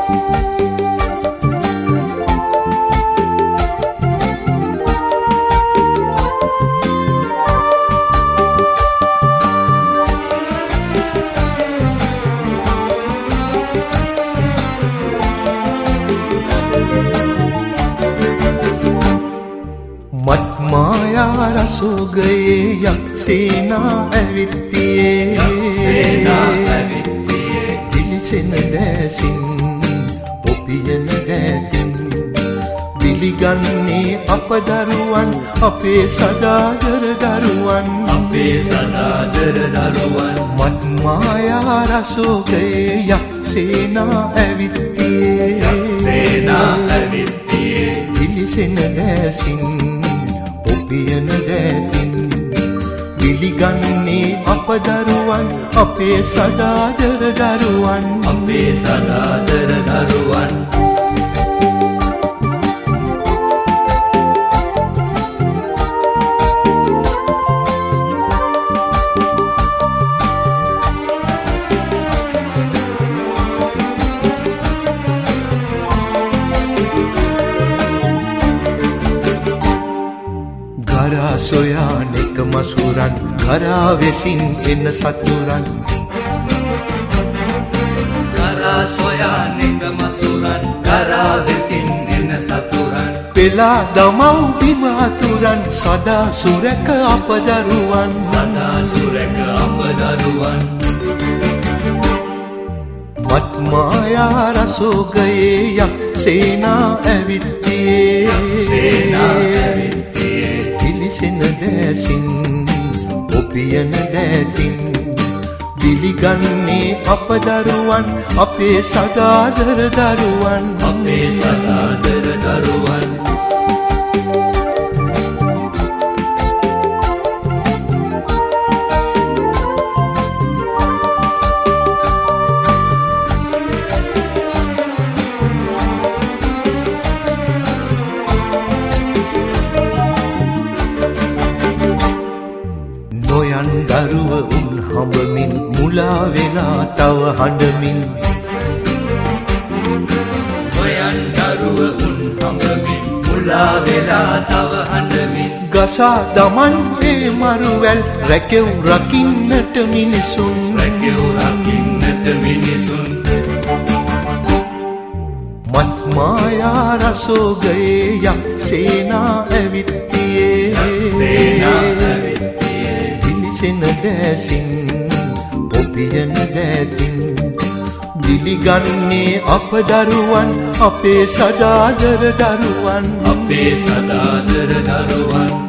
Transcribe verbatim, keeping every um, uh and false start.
माया रसोगये यक्षेना अवित्तिये दिलिसेन දැසින් ඔපියන දැතින් පිළිගන්නේ අප දරුවන් අපේ සදාදර දරුවන් අපේ සදාදර දරුවන් මත් මායා රසෝගයේ යක්ෂේනා ඇවිත්තියේ යක්ෂේනා ඇවිත්තියේ දිලිසෙන දැසින් ඔපියන දැතින් පිළිගන්නේ අප දරුවන් අපේ සදාදර දරුවන් අපේ සදාදර දරුවන් ගරා සොයාන එක මසුරන් ගරා වෙසින් එන සතුරන් ගරා සොයාන එක මසුරන් ගරා වෙසින් එන සතුරන් පෙලා දමව් බිම අතුරන් සදා සුරක අප දරුවන් සදා සුරක අප දරුවන් මත් මායා රසෝගයේ යක්ෂේනා ඇවිත්තියේ යක්ෂේනා ඇවිත්තියේ දිලිසෙන දැසින් ඔපියන දැතින් පිළිගන්නේ අප දරුවන් අපේ සදාදර දරුවන් අපේ සදාදර දරුවන් නොයන් දරුව උන් හඹමින් මුලා වෙලා තව හඬමින් නොයන් දරුව උන් හඹමින් මුලා වෙලා තව හඬමින් ගසා දමන් ඒ මරුවැල් රැකෙව් රකින්නට මිනිසුන් රැකෙව් රකින්නට මිනිසුන් මත් මායා රසෝගයේ යක්ෂේනා ඇවිත්තියේ යක්ෂේනා ඇවිත්තියේ දිලිසෙන දැසින් ඔපියන දැතින් දිලිගන්නේ අප දරුවන් අපේ සදාදර දරුවන් අපේ සදාදර දරුවන්